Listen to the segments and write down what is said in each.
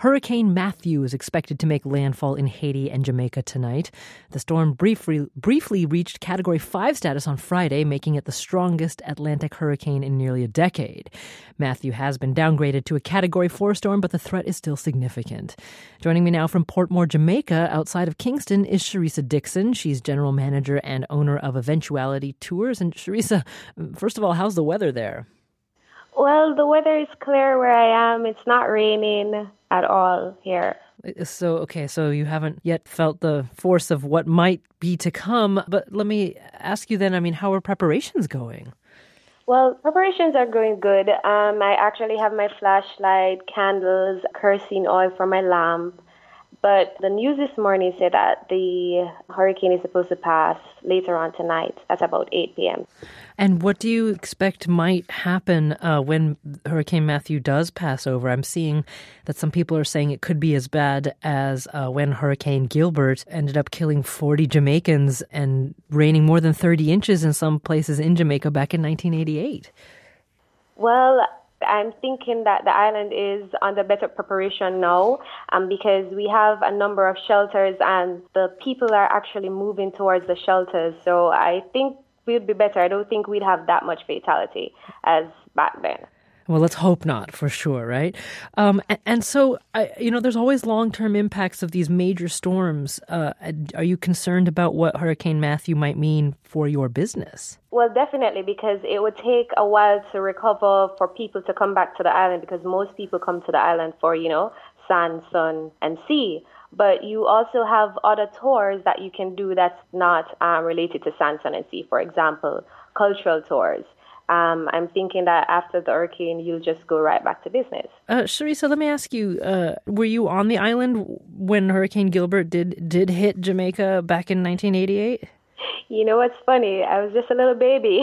Hurricane Matthew is expected to make landfall in Haiti and Jamaica tonight. The storm briefly reached Category 5 status on Friday, making it the strongest Atlantic hurricane in nearly a decade. Matthew has been downgraded to a Category 4 storm, but the threat is still significant. Joining me now from Portmore, Jamaica, outside of Kingston, is Sharissa Dixon. She's general manager and owner of Eventuality Tours. And Sharissa, first of all, how's the weather there? Well, the weather is clear where I am. It's not raining at all here. So you haven't yet felt the force of what might be to come. But let me ask you then, how are preparations going? Well, preparations are going good. I actually have my flashlight, candles, kerosene oil for my lamp. But the news this morning said that the hurricane is supposed to pass later on tonight at about 8 p.m. And what do you expect might happen when Hurricane Matthew does pass over? I'm seeing that some people are saying it could be as bad as when Hurricane Gilbert ended up killing 40 Jamaicans and raining more than 30 inches in some places in Jamaica back in 1988. Well, I'm thinking that the island is under better preparation now because we have a number of shelters and the people are actually moving towards the shelters. So I think we'd be better. I don't think we'd have that much fatality as back then. Well, let's hope not, for sure, right? And so, there's always long-term impacts of these major storms. Are you concerned about what Hurricane Matthew might mean for your business? Well, definitely, because it would take a while to recover for people to come back to the island because most people come to the island for, sand, sun, and sea. But you also have other tours that you can do that's not related to sand, sun, and sea. For example, cultural tours. I'm thinking that after the hurricane, you'll just go right back to business. Sharissa, let me ask you, were you on the island when Hurricane Gilbert did hit Jamaica back in 1988? You know what's funny? I was just a little baby.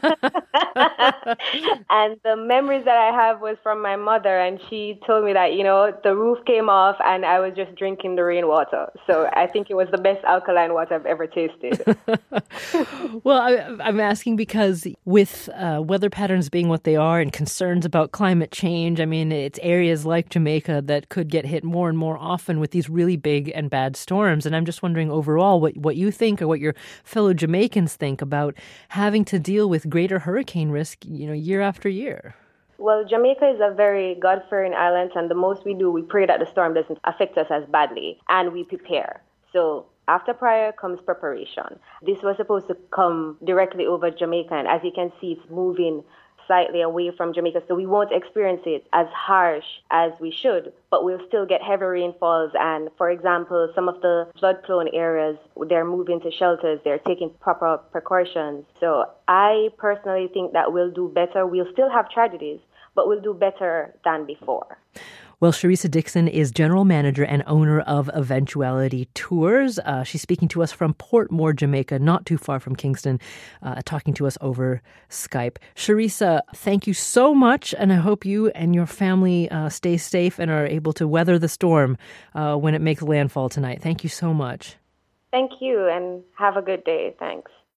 And the memories that I have was from my mother. And she told me that, the roof came off and I was just drinking the rainwater. So I think it was the best alkaline water I've ever tasted. Well, I'm asking because with weather patterns being what they are and concerns about climate change, it's areas like Jamaica that could get hit more and more often with these really big and bad storms. And I'm just wondering overall what you think or what your fellow Jamaicans think about having to deal with greater hurricane risk, year after year. Well, Jamaica is a very God-fearing island, and the most we do, we pray that the storm doesn't affect us as badly, and we prepare. So after prayer comes preparation. This was supposed to come directly over Jamaica, and as you can see, it's moving slightly away from Jamaica, so we won't experience it as harsh as we should, but we'll still get heavy rainfalls. And for example, some of the flood-prone areas, they're moving to shelters, they're taking proper precautions. So I personally think that we'll do better. We'll still have tragedies, but we'll do better than before. Well, Sharissa Dixon is general manager and owner of Eventuality Tours. She's speaking to us from Portmore, Jamaica, not too far from Kingston, talking to us over Skype. Sharissa, thank you so much, and I hope you and your family stay safe and are able to weather the storm when it makes landfall tonight. Thank you so much. Thank you, and have a good day. Thanks.